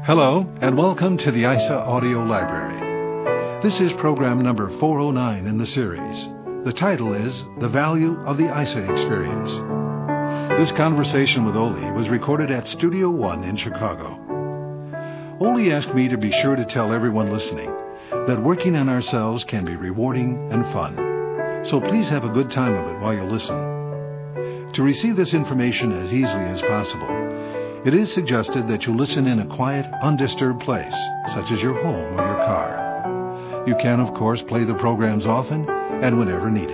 Hello, and welcome to the ISA Audio Library. This is program number 409 in the series. The title is The Value of the ISA Experience. This conversation with Ole was recorded at Studio One in Chicago. Ole asked me to be sure to tell everyone listening that working on ourselves can be rewarding and fun. So please have a good time of it while you listen. To receive this information as easily as possible, it is suggested that you listen in a quiet, undisturbed place, such as your home or your car. You can, of course, play the programs often and whenever needed.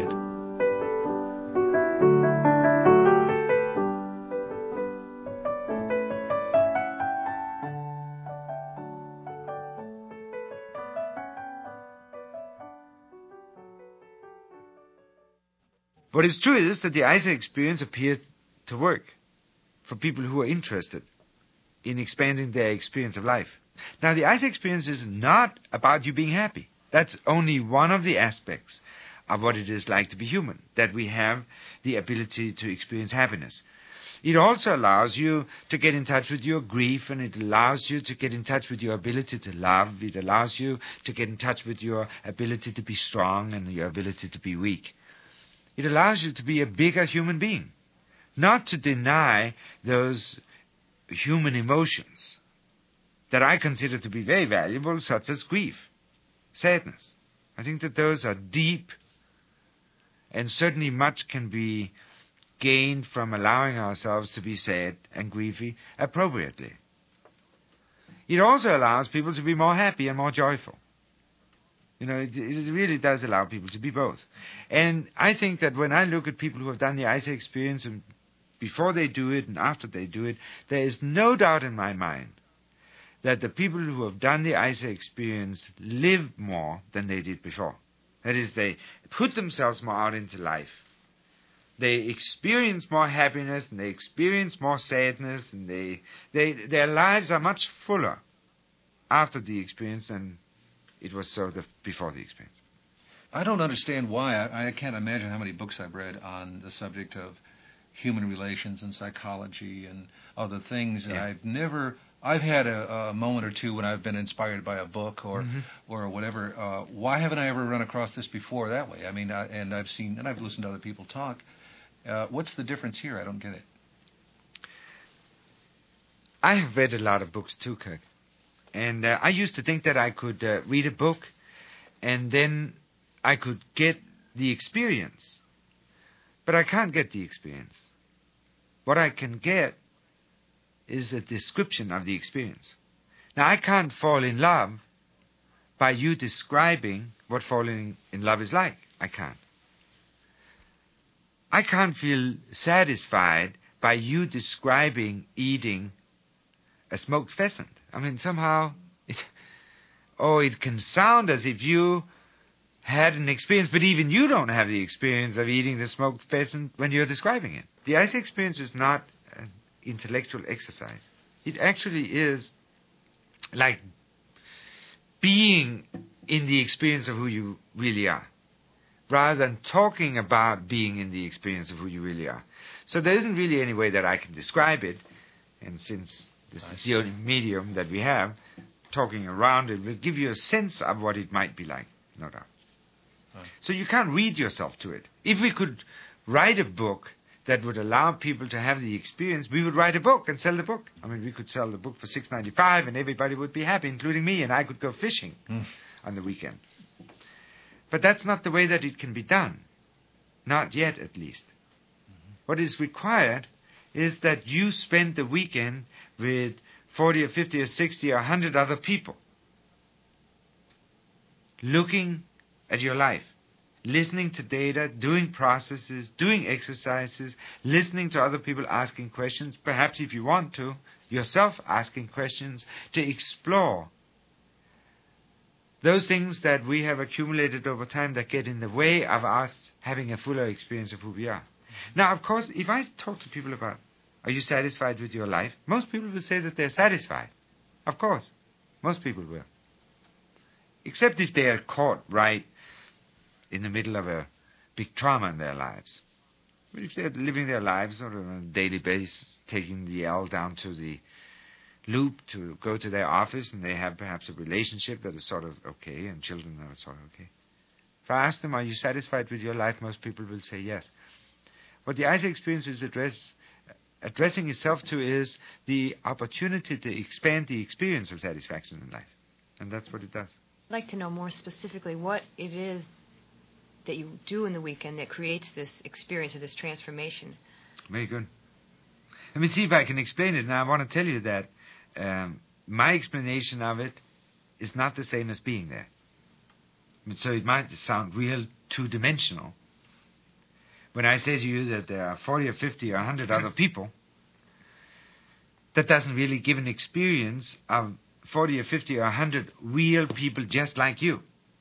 What is true is that the ISA experience appeared to work for people who are interested in expanding their experience of life. Now, the ISA experience is not about you being happy. That's only one of the aspects of what it is like to be human, that we have the ability to experience happiness. It also allows you to get in touch with your grief, and it allows you to get in touch with your ability to love. It allows you to get in touch with your ability to be strong and your ability to be weak. It allows you to be a bigger human being, not to deny those human emotions that I consider to be very valuable, such as grief, sadness. I think that those are deep, and certainly much can be gained from allowing ourselves to be sad and grievy appropriately. It also allows people to be more happy and more joyful. You know, it really does allow people to be both. And I think that when I look at people who have done the ISA experience, and before they do it and after they do it, there is no doubt in my mind that the people who have done the ISA experience live more than they did before. That is, they put themselves more out into life. They experience more happiness, and they experience more sadness, and their lives are much fuller after the experience than it was so before the experience. I don't understand why. I can't imagine how many books I've read on the subject of human relations and psychology and other things. And I've had a moment or two when I've been inspired by a book or whatever. Why haven't I ever run across this before that way? I mean, I've listened to other people talk. What's the difference here? I don't get it. I have read a lot of books too, Kirk. And I used to think that I could read a book and then I could get the experience. But I can't get the experience. What I can get is a description of the experience. Now, I can't fall in love by you describing what falling in love is like. I can't. I can't feel satisfied by you describing eating a smoked pheasant. I mean, somehow, it can sound as if you had an experience, but even you don't have the experience of eating the smoked pheasant when you're describing it. The ISA experience is not an intellectual exercise. It actually is like being in the experience of who you really are, rather than talking about being in the experience of who you really are. So there isn't really any way that I can describe it, and since this is the only medium that we have, talking around it will give you a sense of what it might be like, no doubt. So you can't read yourself to it. If we could write a book that would allow people to have the experience, we would write a book and sell the book. I mean, we could sell the book for $6.95 and everybody would be happy, including me, and I could go fishing on the weekend. But that's not the way that it can be done. Not yet, at least. What is required is that you spend the weekend with 40 or 50 or 60 or 100 other people, looking at your life, listening to data, doing processes, doing exercises, listening to other people asking questions, perhaps if you want to, yourself asking questions, to explore those things that we have accumulated over time that get in the way of us having a fuller experience of who we are. Now, of course, if I talk to people about, are you satisfied with your life? Most people will say that they're satisfied. Of course, most people will. Except if they are caught right in the middle of a big trauma in their lives. But if they're living their lives on a daily basis, taking the L down to the loop to go to their office, and they have perhaps a relationship that is sort of okay, and children that are sort of okay. If I ask them, are you satisfied with your life, most people will say yes. What the ISA experience is addressing itself to is the opportunity to expand the experience of satisfaction in life. And that's what it does. I'd like to know more specifically what it is that you do in the weekend that creates this experience of this transformation. Very good. Let me see if I can explain it. Now, I want to tell you that my explanation of it is not the same as being there. So it might sound real two-dimensional. When I say to you that there are 40 or 50 or 100 other people, that doesn't really give an experience of 40 or 50 or 100 real people just like you,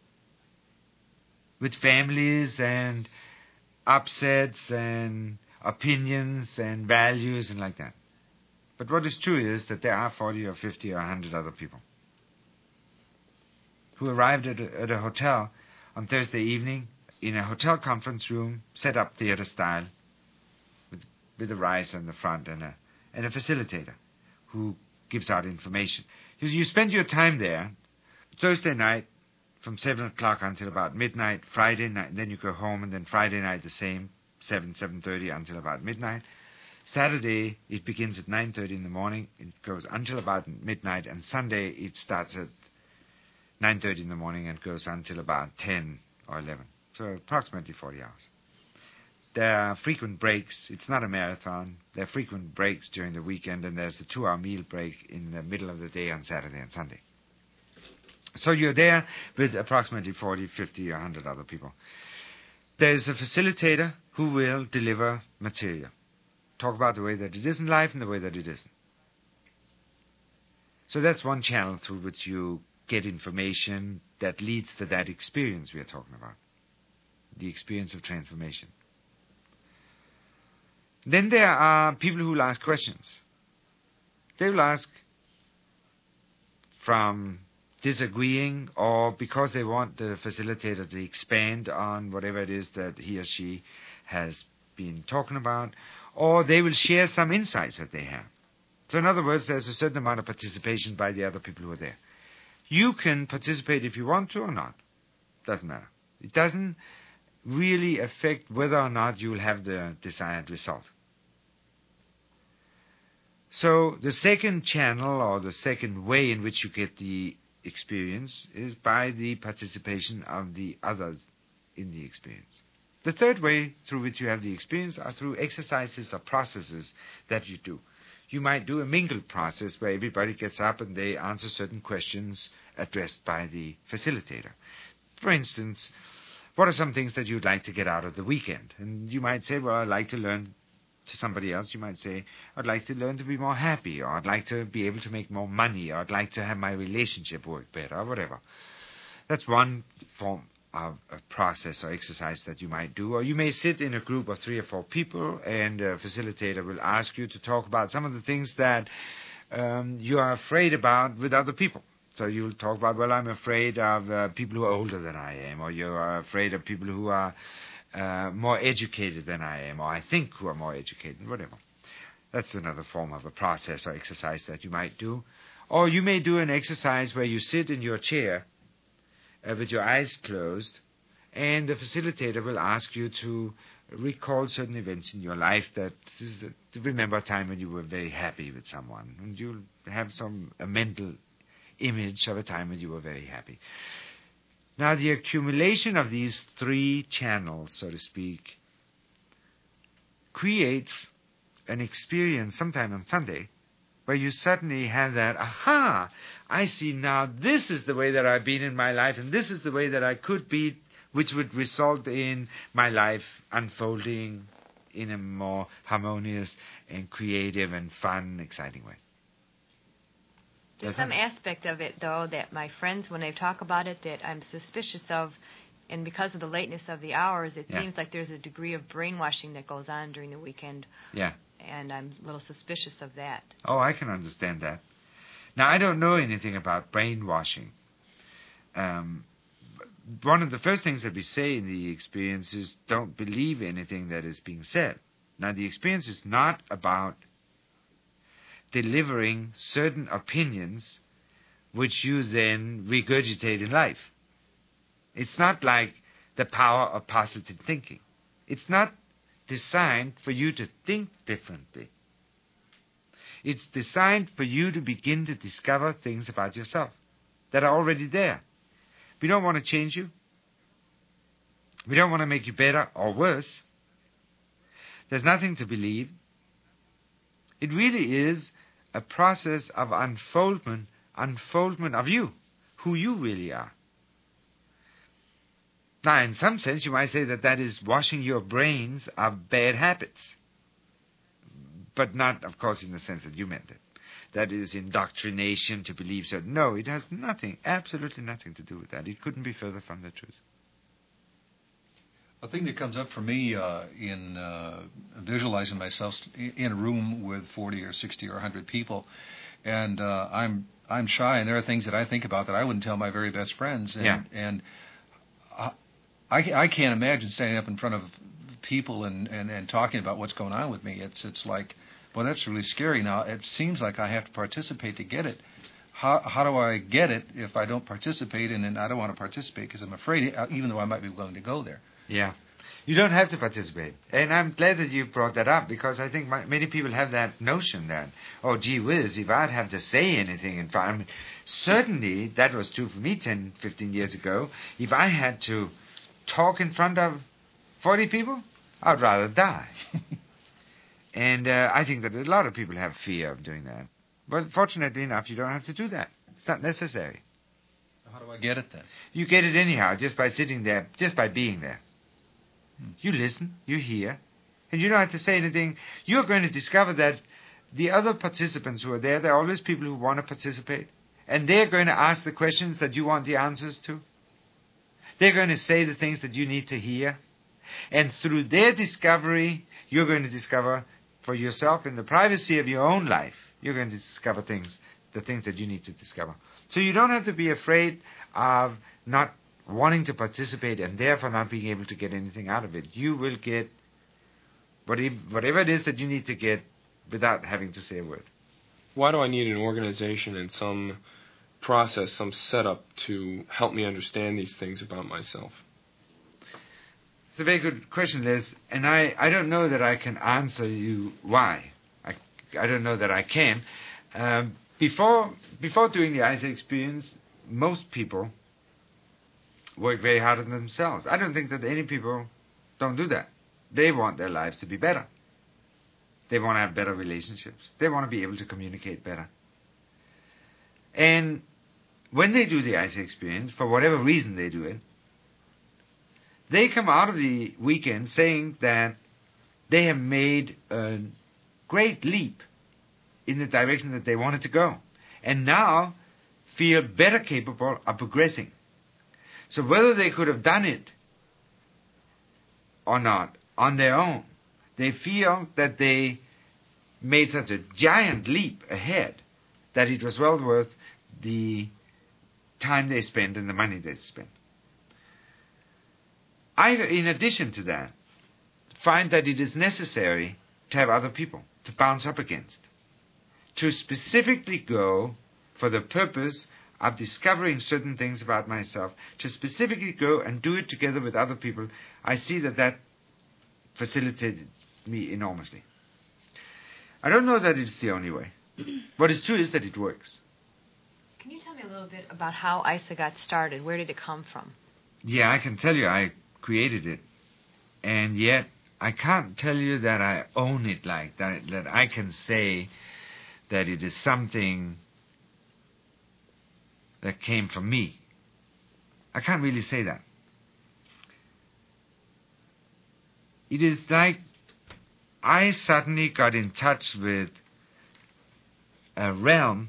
with families and upsets and opinions and values and like that. But what is true is that there are 40 or 50 or 100 other people who arrived at a hotel on Thursday evening in a hotel conference room, set up theater style, with a rise in the front and a facilitator who gives out information. You spend your time there Thursday night from 7 o'clock until about midnight, Friday night, then you go home, and then Friday night the same, 7:30 until about midnight. Saturday, it begins at 9:30 in the morning. It goes until about midnight. And Sunday, it starts at 9:30 in the morning and goes until about 10 or 11. So approximately 40 hours. There are frequent breaks. It's not a marathon. There are frequent breaks during the weekend, and there's a 2-hour meal break in the middle of the day on Saturday and Sunday. So you're there with approximately 40, 50, or 100 other people. There's a facilitator who will deliver material. Talk about the way that it is in life and the way that it isn't. So that's one channel through which you get information that leads to that experience we are talking about. The experience of transformation. Then there are people who will ask questions. They will ask from disagreeing or because they want the facilitator to expand on whatever it is that he or she has been talking about, or they will share some insights that they have. So in other words, there's a certain amount of participation by the other people who are there. You can participate if you want to or not. Doesn't matter. It doesn't really affect whether or not you will have the desired result. So the second channel or the second way in which you get the experience is by the participation of the others in the experience. The third way through which you have the experience are through exercises or processes that you do. You might do a mingled process where everybody gets up and they answer certain questions addressed by the facilitator. For instance, what are some things that you'd like to get out of the weekend? And you might say, well, I'd like to learn. To somebody else, you might say, I'd like to learn to be more happy, or I'd like to be able to make more money, or I'd like to have my relationship work better, or whatever. That's one form of a process or exercise that you might do. Or you may sit in a group of 3 or 4 people, and a facilitator will ask you to talk about some of the things that you are afraid about with other people. So you'll talk about, well, I'm afraid of people who are older than I am, or you are afraid of people who are more educated than I am, or I think who are more educated, whatever. That's another form of a process or exercise that you might do. Or you may do an exercise where you sit in your chair with your eyes closed, and the facilitator will ask you to recall certain events in your life to remember a time when you were very happy with someone, and you'll have a mental image of a time when you were very happy. Now, the accumulation of these 3 channels, so to speak, creates an experience sometime on Sunday where you suddenly have that, aha, I see now this is the way that I've been in my life and this is the way that I could be, which would result in my life unfolding in a more harmonious and creative and fun, exciting way. There's some aspect of it, though, that my friends, when they talk about it, that I'm suspicious of, and because of the lateness of the hours, it seems like there's a degree of brainwashing that goes on during the weekend. Yeah. And I'm a little suspicious of that. Oh, I can understand that. Now, I don't know anything about brainwashing. One of the first things that we say in the experience is don't believe anything that is being said. Now, the experience is not about delivering certain opinions which you then regurgitate in life. It's not like the power of positive thinking. It's not designed for you to think differently. It's designed for you to begin to discover things about yourself that are already there. We don't want to change you. We don't want to make you better or worse. There's nothing to believe. It really is a process of unfoldment of you, who you really are. Now, in some sense, you might say that that is washing your brains of bad habits. But not, of course, in the sense that you meant it. That is indoctrination to believe certain. No, it has nothing, absolutely nothing to do with that. It couldn't be further from the truth. A thing that comes up for me in visualizing myself in a room with 40 or 60 or 100 people, and I'm shy, and there are things that I think about that I wouldn't tell my very best friends. And I can't imagine standing up in front of people and talking about what's going on with me. It's like, well, that's really scary. Now, it seems like I have to participate to get it. How do I get it if I don't participate? And then I don't want to participate because I'm afraid, even though I might be willing to go there. Yeah. You don't have to participate. And I'm glad that you brought that up, because I think many people have that notion that, oh, gee whiz, if I'd have to say anything in front, I mean, certainly that was true for me 10, 15 years ago. If I had to talk in front of 40 people, I'd rather die. And I think that a lot of people have fear of doing that. But fortunately enough, you don't have to do that. It's not necessary. So how do I get it then? You get it anyhow, just by sitting there, just by being there. You listen, you hear, and you don't have to say anything. You're going to discover that the other participants who are there, they're always people who want to participate. And they're going to ask the questions that you want the answers to. They're going to say the things that you need to hear. And through their discovery, you're going to discover for yourself in the privacy of your own life, you're going to discover the things that you need to discover. So you don't have to be afraid of not wanting to participate and therefore not being able to get anything out of it. You will get whatever it is that you need to get without having to say a word. Why do I need an organization and some process, some setup to help me understand these things about myself? It's a very good question, Les, and I don't know that I can answer you why. I don't know that I can. Before doing the ISA experience, most people work very hard on themselves. I don't think that any people don't do that. They want their lives to be better. They want to have better relationships. They want to be able to communicate better. And when they do the ISA experience, for whatever reason they do it, they come out of the weekend saying that they have made a great leap in the direction that they wanted to go, and now feel better capable of progressing. So whether they could have done it or not on their own, they feel that they made such a giant leap ahead that it was well worth the time they spent and the money they spent. I, in addition to that, find that it is necessary to have other people to bounce up against, to specifically go for the purpose of discovering certain things about myself, to specifically go and do it together with other people. I see that facilitates me enormously. I don't know that it's the only way. What is true is that it works. Can you tell me a little bit about how ISA got started? Where did it come from? Yeah, I can tell you I created it, and yet I can't tell you that I own it like that, that I can say that it is something that came from me. I can't really say that. It is like I suddenly got in touch with a realm.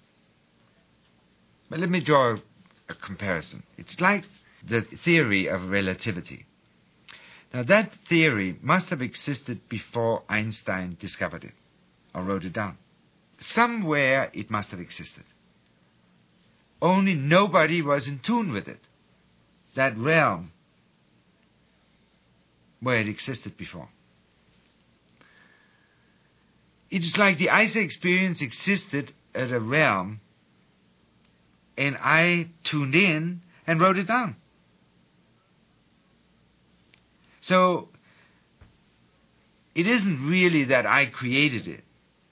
But let me draw a comparison. It's like the theory of relativity. Now that theory must have existed before Einstein discovered it or wrote it down. Somewhere it must have existed. Only nobody was in tune with it. That realm where it existed before. it's like the ISA experience existed at a realm, and I tuned in and wrote it down. So, it isn't really that I created it.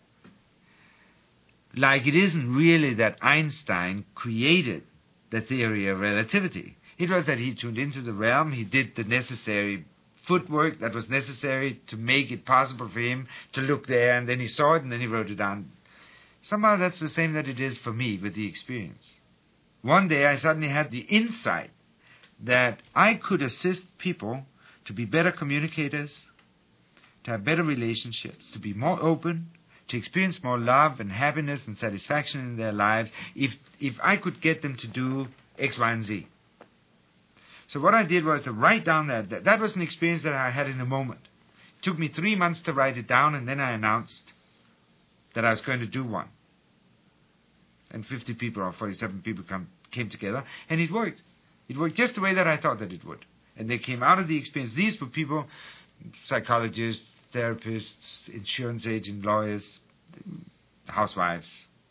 Like it isn't really that Einstein created the theory of relativity. It was that he tuned into the realm, he did the necessary footwork that was necessary to make it possible for him to look there, and then he saw it and then he wrote it down. Somehow that's the same that it is for me with the experience. One day I suddenly had the insight that I could assist people to be better communicators, to have better relationships, to be more open, to experience more love and happiness and satisfaction in their lives if I could get them to do X, Y, and Z. So what I did was to write down that was an experience that I had in a moment. It took me 3 months to write it down, and then I announced that I was going to do one. And 50 people or 47 people came together, and it worked. It worked just the way that I thought that it would. And they came out of the experience. These were people, psychologists, therapists, insurance agents, lawyers, housewives,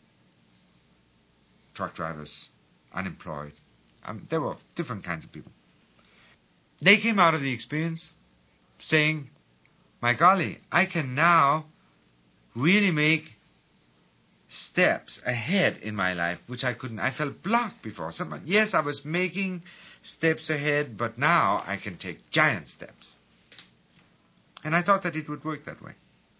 truck drivers, unemployed. There were different kinds of people. They came out of the experience saying, my golly, I can now really make steps ahead in my life, which I couldn't. I felt blocked before. Yes, I was making steps ahead, but now I can take giant steps. And I thought that it would work that way.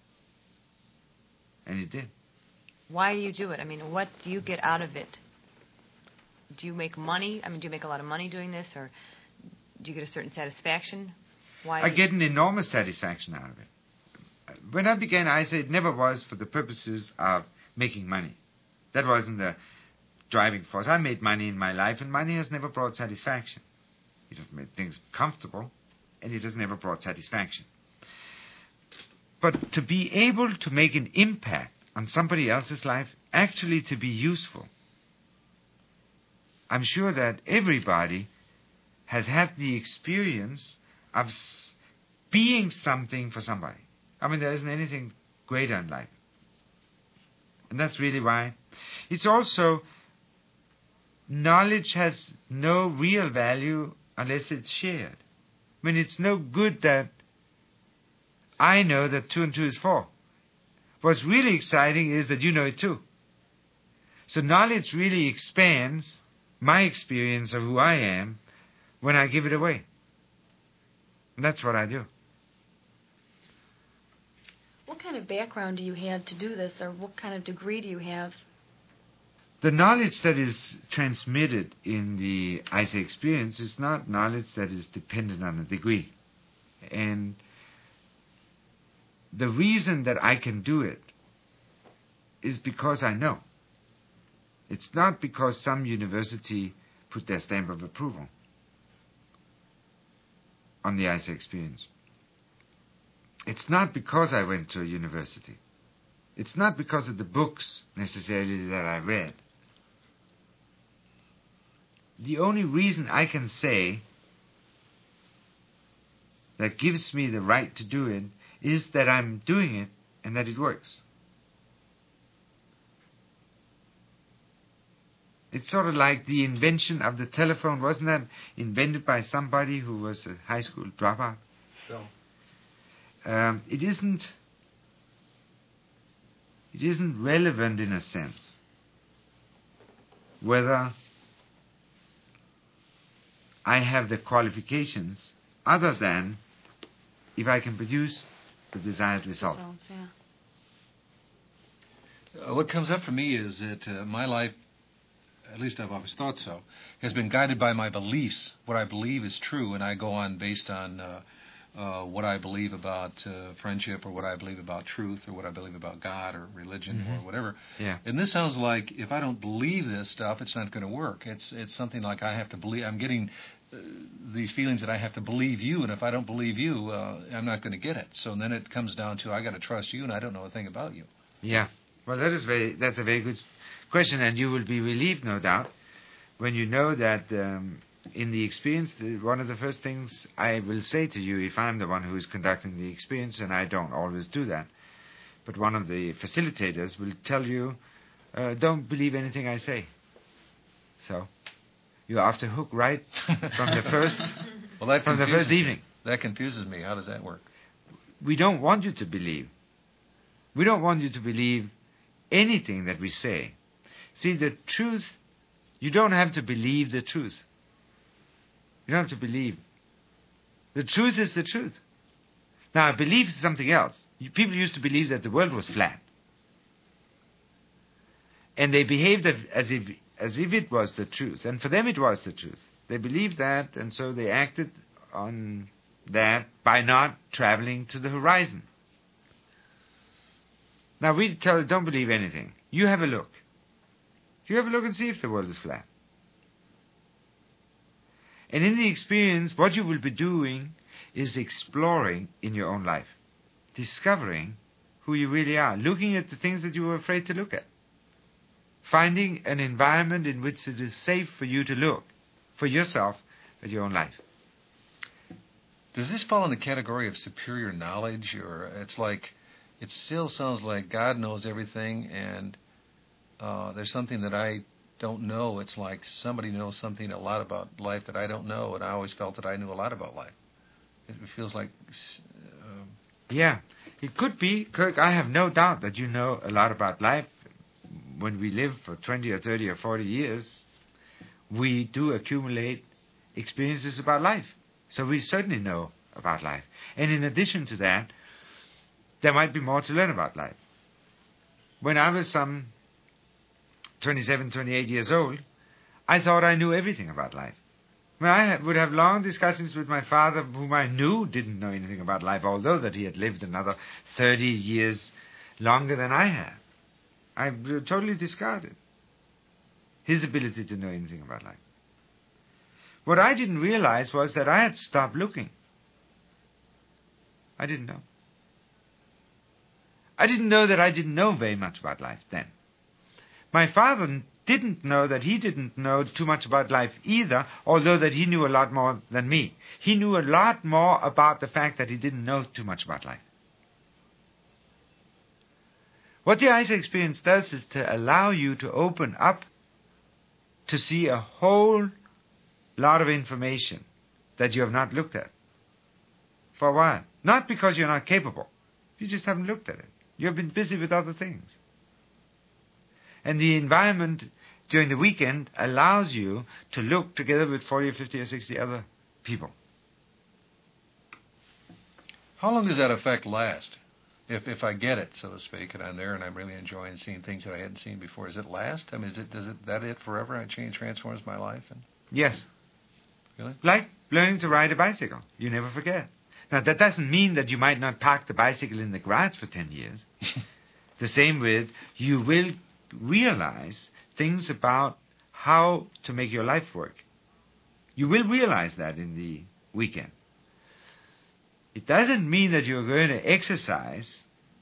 And it did. Why do you do it? I mean, what do you get out of it? Do you make money? I mean, do you make a lot of money doing this, or do you get a certain satisfaction? Why? I get an enormous satisfaction out of it. When I began ISA, it never was for the purposes of making money. That wasn't the driving force. I made money in my life, and money has never brought satisfaction. It has made things comfortable, and it has never brought satisfaction. But to be able to make an impact on somebody else's life, actually to be useful, I'm sure that everybody has had the experience of being something for somebody. I mean, there isn't anything greater in life. And that's really why. It's also, knowledge has no real value unless it's shared. I mean, it's no good that I know that 2 and 2 is 4. What's really exciting is that you know it too. So knowledge really expands my experience of who I am when I give it away. And that's what I do. What kind of background do you have to do this, or what kind of degree do you have? The knowledge that is transmitted in the ISA experience is not knowledge that is dependent on a degree. And the reason that I can do it is because I know. It's not because some university put their stamp of approval on the ISA experience. It's not because I went to a university. It's not because of the books necessarily that I read. The only reason I can say that gives me the right to do it is that I'm doing it and that it works. It's sort of like the invention of the telephone. Wasn't that invented by somebody who was a high school dropout? Sure. It isn't relevant in a sense whether I have the qualifications other than if I can produce the desired result. Results, yeah. What comes up for me is that my life, at least I've always thought so, has been guided by my beliefs, what I believe is true, and I go on based on what I believe about friendship, or what I believe about truth, or what I believe about God or religion, or whatever. Yeah. And this sounds like if I don't believe this stuff, it's not going to work. It's something like I have to believe. I'm getting these feelings that I have to believe you, and if I don't believe you, I'm not going to get it. So then it comes down to I got to trust you, and I don't know a thing about you. Yeah. Well, that's a very good question, and you will be relieved, no doubt, when you know that in the experience, one of the first things I will say to you, if I'm the one who is conducting the experience, and I don't always do that, but one of the facilitators will tell you, don't believe anything I say. So, you're off the hook right from the first evening. That confuses me. How does that work? We don't want you to believe. We don't want you to believe anything that we say. See, the truth, you don't have to believe the truth. You don't have to believe. The truth is the truth. Now, belief is something else. People used to believe that the world was flat. And they behaved as if it was the truth. And for them it was the truth. They believed that, and so they acted on that by not traveling to the horizon. Now we tell you, don't believe anything. You have a look. You have a look and see if the world is flat. And in the experience, what you will be doing is exploring in your own life. Discovering who you really are. Looking at the things that you were afraid to look at. Finding an environment in which it is safe for you to look for yourself at your own life. Does this fall in the category of superior knowledge, or it's like, it still sounds like God knows everything, and there's something that I don't know. It's like somebody knows something a lot about life that I don't know, and I always felt that I knew a lot about life. It feels like... Yeah, it could be, Kirk. I have no doubt that you know a lot about life. When we live for 20 or 30 or 40 years, we do accumulate experiences about life. So we certainly know about life. And in addition to that, there might be more to learn about life. When I was some 27, 28 years old, I thought I knew everything about life. When I would have long discussions with my father, whom I knew didn't know anything about life, although that he had lived another 30 years longer than I had. I totally discarded his ability to know anything about life. What I didn't realize was that I had stopped looking. I didn't know. I didn't know that I didn't know very much about life then. My father didn't know that he didn't know too much about life either, although that he knew a lot more than me. He knew a lot more about the fact that he didn't know too much about life. What the ISA experience does is to allow you to open up to see a whole lot of information that you have not looked at for a while. Not because you're not capable. You just haven't looked at it. You've been busy with other things. And the environment during the weekend allows you to look together with 40 or 50 or 60 other people. How long does that effect last? If I get it, so to speak, and I'm there and I'm really enjoying seeing things that I hadn't seen before, does it last? I mean, does it forever? And transforms my life? Yes. Really? Like learning to ride a bicycle. You never forget. Now, that doesn't mean that you might not park the bicycle in the garage for 10 years. The same with, you will realize things about how to make your life work. You will realize that in the weekend. It doesn't mean that you're going to exercise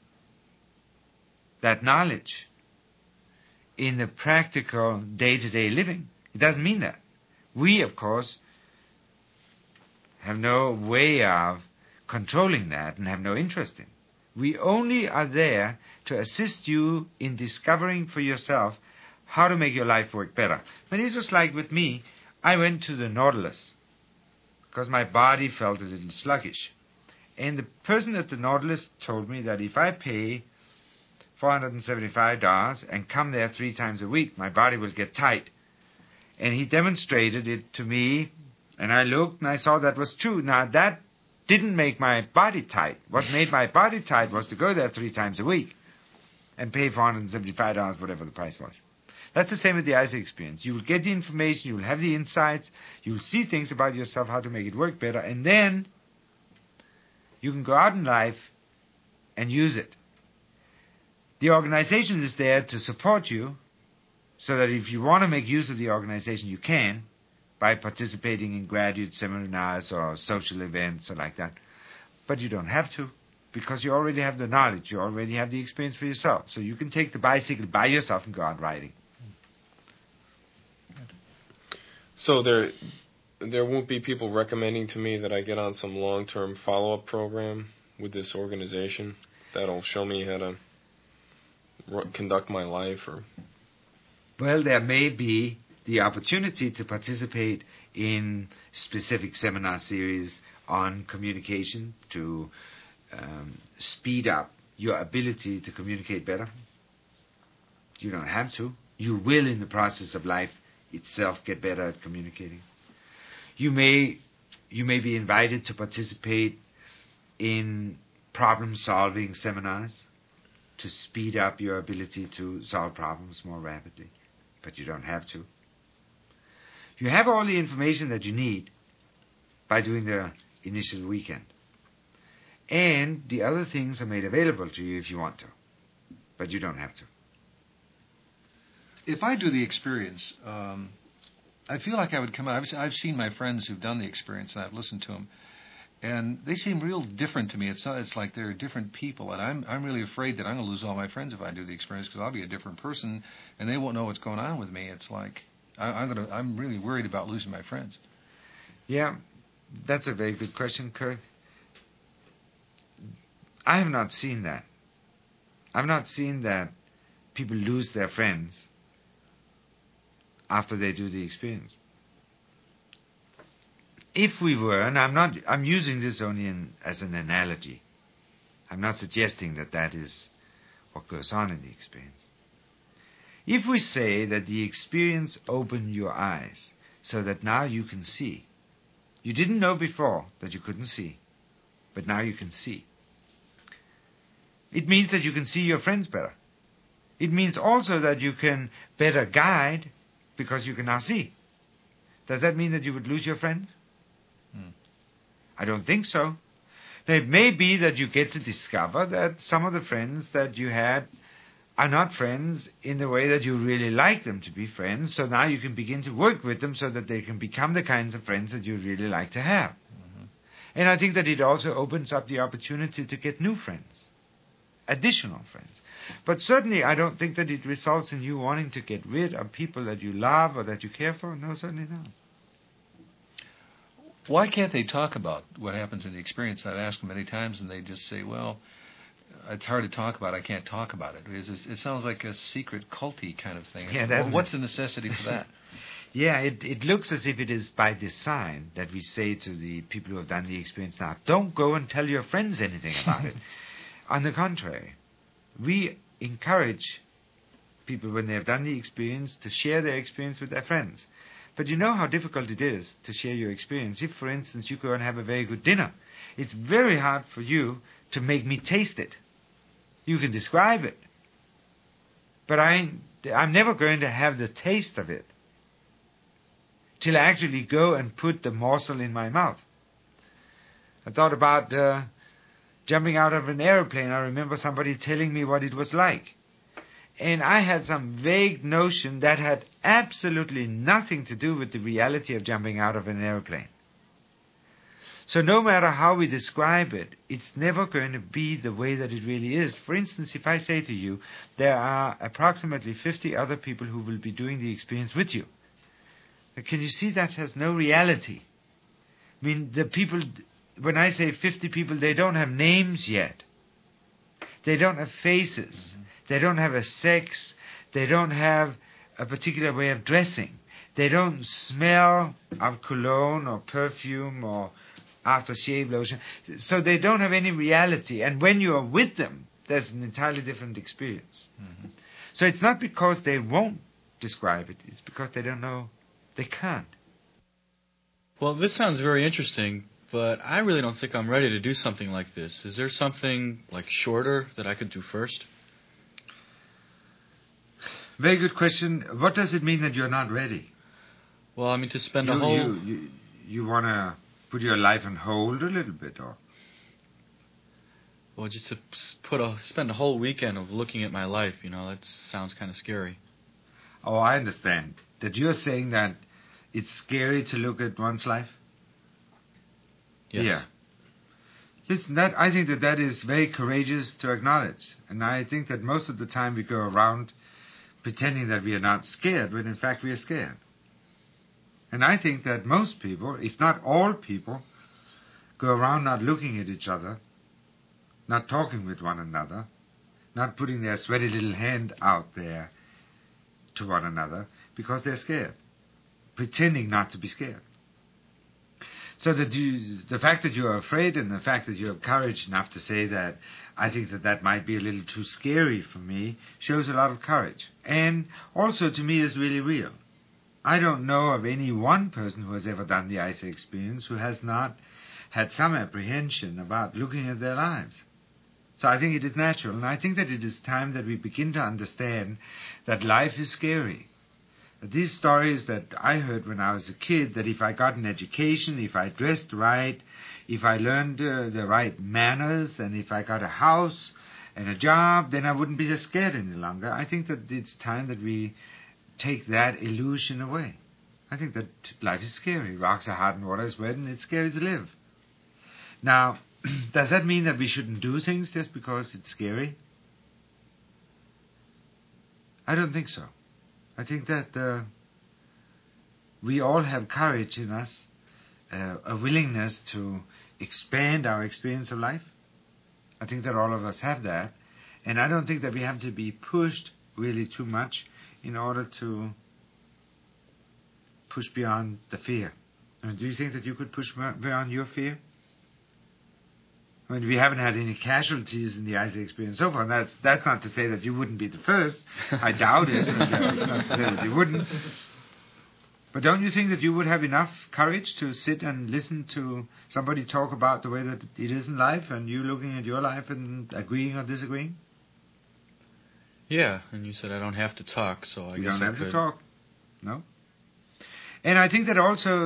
that knowledge in the practical day-to-day living. It doesn't mean that. We, of course, have no way of controlling that and have no interest in. We only are there to assist you in discovering for yourself how to make your life work better. But it's just like with me, I went to the Nautilus because my body felt a little sluggish. And the person at the Nautilus told me that if I pay $475 and come there 3 times a week, my body will get tight. And he demonstrated it to me, and I looked and I saw that was true. Now, that didn't make my body tight. What made my body tight was to go there 3 times a week and pay $475, whatever the price was. That's the same with the ISA experience. You will get the information, you will have the insights, you will see things about yourself, how to make it work better, and then you can go out in life and use it. The organization is there to support you so that if you want to make use of the organization, you can by participating in graduate seminars or social events or like that. But you don't have to because you already have the knowledge. You already have the experience for yourself. So you can take the bicycle by yourself and go out riding. So there won't be people recommending to me that I get on some long-term follow-up program with this organization that'll show me how to conduct my life? Or well, there may be the opportunity to participate in specific seminar series on communication to speed up your ability to communicate better. You don't have to. You will, in the process of life itself, get better at communicating. You may be invited to participate in problem-solving seminars to speed up your ability to solve problems more rapidly, but you don't have to. You have all the information that you need by doing the initial weekend. And the other things are made available to you if you want to, but you don't have to. If I do the experience, I feel like I would come out. I've seen my friends who've done the experience, and I've listened to them, and they seem real different to me. It's like they're different people, and I'm really afraid that I'm going to lose all my friends if I do the experience, because I'll be a different person, and they won't know what's going on with me. It's like I'm really worried about losing my friends. Yeah, that's a very good question, Kirk. I have not seen that. I've not seen that people lose their friends after they do the experience. If we were, and I'm using this only as an analogy. I'm not suggesting that is what goes on in the experience. If we say that the experience opened your eyes so that now you can see. You didn't know before that you couldn't see, but now you can see. It means that you can see your friends better. It means also that you can better guide because you can now see. Does that mean that you would lose your friends? I don't think so. Now, it may be that you get to discover that some of the friends that you had are not friends in the way that you really like them to be friends, so now you can begin to work with them so that they can become the kinds of friends that you really like to have. Mm-hmm. And I think that it also opens up the opportunity to get new friends, additional friends. But certainly I don't think that it results in you wanting to get rid of people that you love or that you care for. No, certainly not. Why can't they talk about what happens in the experience? I've asked them many times, and they just say, well, it's hard to talk about. I can't talk about it. It sounds like a secret culty kind of thing. Yeah, what's the necessity for that? Yeah, it looks as if it is by design that we say to the people who have done the experience now, don't go and tell your friends anything about it. On the contrary, we encourage people when they have done the experience to share their experience with their friends. But you know how difficult it is to share your experience. If, for instance, you go and have a very good dinner, it's very hard for you to make me taste it. You can describe it, but I'm never going to have the taste of it till I actually go and put the morsel in my mouth. I thought about jumping out of an airplane. I remember somebody telling me what it was like. And I had some vague notion that had absolutely nothing to do with the reality of jumping out of an airplane. So no matter how we describe it, it's never going to be the way that it really is. For instance, if I say to you, there are approximately 50 other people who will be doing the experience with you. Can you see that has no reality? I mean, the people, when I say 50 people, they don't have names yet. They don't have faces. Mm-hmm. They don't have a sex. They don't have a particular way of dressing. They don't smell of cologne or perfume or aftershave lotion. So they don't have any reality. And when you are with them, there's an entirely different experience. Mm-hmm. So it's not because they won't describe it. It's because they don't know. They can't. Well, this sounds very interesting, but I really don't think I'm ready to do something like this. Is there something like shorter that I could do first? Very good question. What does it mean that you're not ready? Well, I mean, to spend a whole... You want to put your life on hold a little bit, or? Well, just to spend a whole weekend of looking at my life, that sounds kind of scary. Oh, I understand. That you're saying that it's scary to look at one's life? Yes. Yeah. Listen, I think that is very courageous to acknowledge. And I think that most of the time we go around pretending that we are not scared, when in fact we are scared. And I think that most people, if not all people, go around not looking at each other, not talking with one another, not putting their sweaty little hand out there to one another because they're scared, pretending not to be scared. So that the fact that you're afraid and the fact that you have courage enough to say that I think that might be a little too scary for me shows a lot of courage. And also to me is really real. I don't know of any one person who has ever done the ISA experience who has not had some apprehension about looking at their lives. So I think it is natural, and I think that it is time that we begin to understand that life is scary. These stories that I heard when I was a kid, that if I got an education, if I dressed right, if I learned the right manners, and if I got a house and a job, then I wouldn't be so scared any longer. I think that it's time that we take that illusion away. I think that life is scary. Rocks are hard and water is wet, and it's scary to live. Now, does that mean that we shouldn't do things just because it's scary? I don't think so. I think that we all have courage in us, a willingness to expand our experience of life. I think that all of us have that. And I don't think that we have to be pushed really too much in order to push beyond the fear. I mean, do you think that you could push beyond your fear? I mean, we haven't had any casualties in the ISA experience so far. That's not to say that you wouldn't be the first. I doubt it. That's not to say that you wouldn't. But don't you think that you would have enough courage to sit and listen to somebody talk about the way that it is in life, and you looking at your life and agreeing or disagreeing? Yeah, and you said I don't have to talk, so I guess I could. You don't have to talk. No. And I think that also...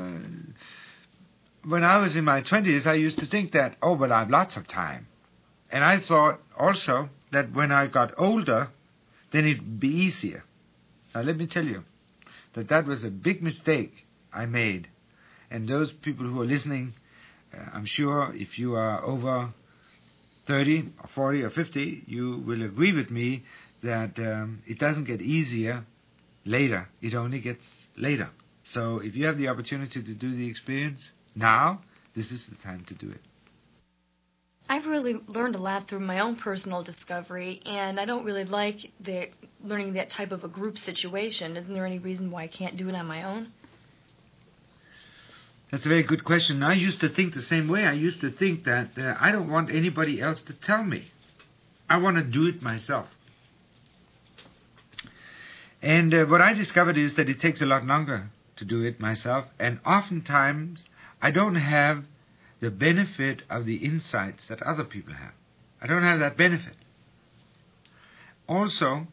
when I was in my 20s, I used to think that, I have lots of time. And I thought also that when I got older, then it'd be easier. Now, let me tell you that was a big mistake I made. And those people who are listening, I'm sure if you are over 30 or 40 or 50, you will agree with me that it doesn't get easier later. It only gets later. So if you have the opportunity to do the experience, now, this is the time to do it. I've really learned a lot through my own personal discovery, and I don't really like learning that type of a group situation. Isn't there any reason why I can't do it on my own? That's a very good question. I used to think the same way. I used to think that I don't want anybody else to tell me. I want to do it myself. And what I discovered is that it takes a lot longer to do it myself, and oftentimes I don't have the benefit of the insights that other people have. I don't have that benefit. Also,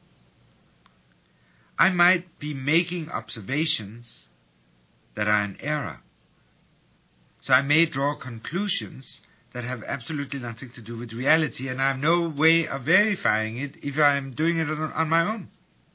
I might be making observations that are in error. So I may draw conclusions that have absolutely nothing to do with reality, and I have no way of verifying it if I'm doing it on my own.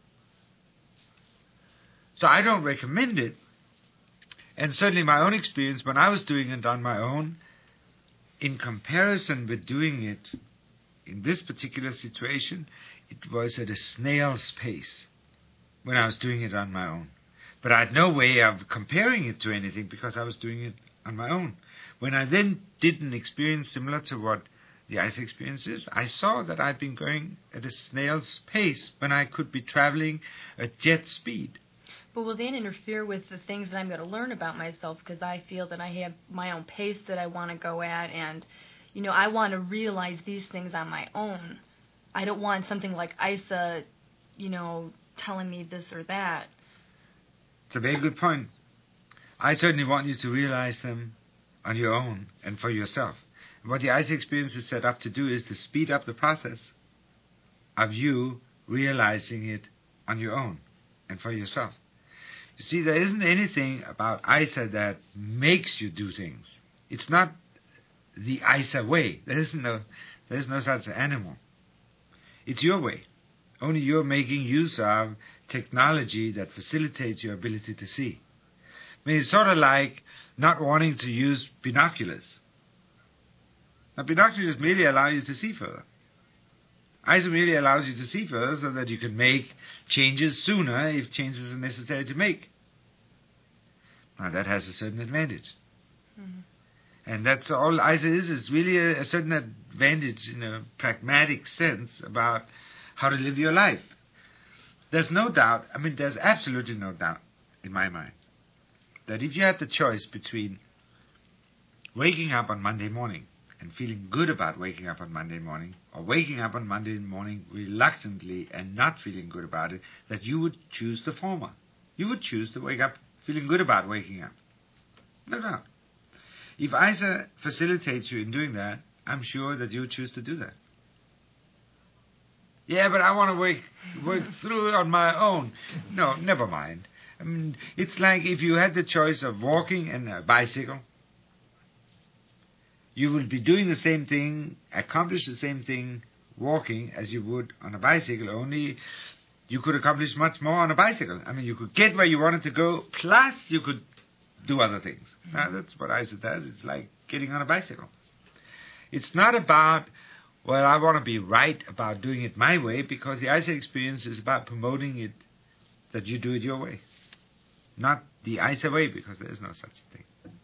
So I don't recommend it. And certainly my own experience when I was doing it on my own, in comparison with doing it in this particular situation, it was at a snail's pace when I was doing it on my own. But I had no way of comparing it to anything because I was doing it on my own. When I then did an experience similar to what the ISA experience is, I saw that I'd been going at a snail's pace when I could be traveling at jet speed. But will that interfere with the things that I'm going to learn about myself? Because I feel that I have my own pace that I want to go at, and, I want to realize these things on my own. I don't want something like ISA, telling me this or that. It's a very good point. I certainly want you to realize them on your own and for yourself. What the ISA experience is set up to do is to speed up the process of you realizing it on your own and for yourself. You see, there isn't anything about ISA that makes you do things. It's not the ISA way. There is no such animal. It's your way. Only you're making use of technology that facilitates your ability to see. I mean, it's sort of like not wanting to use binoculars. Now, binoculars merely allow you to see further. ISA merely allows you to see further so that you can make changes sooner if changes are necessary to make. Now, that has a certain advantage. Mm-hmm. And that's all ISA is. It's really a certain advantage in a pragmatic sense about how to live your life. There's no doubt, there's absolutely no doubt in my mind that if you had the choice between waking up on Monday morning and feeling good about waking up on Monday morning, or waking up on Monday morning reluctantly and not feeling good about it, that you would choose the former. You would choose to wake up feeling good about waking up. No doubt. If ISA facilitates you in doing that, I'm sure that you would choose to do that. Yeah, but I want to work through it on my own. No, never mind. It's like if you had the choice of walking and a bicycle. You will be doing the same thing, accomplish the same thing walking as you would on a bicycle, only you could accomplish much more on a bicycle. You could get where you wanted to go, plus you could do other things. Now, that's what ISA does. It's like getting on a bicycle. It's not about, well, I want to be right about doing it my way, because the ISA experience is about promoting it, that you do it your way. Not the ISA way, because there is no such thing.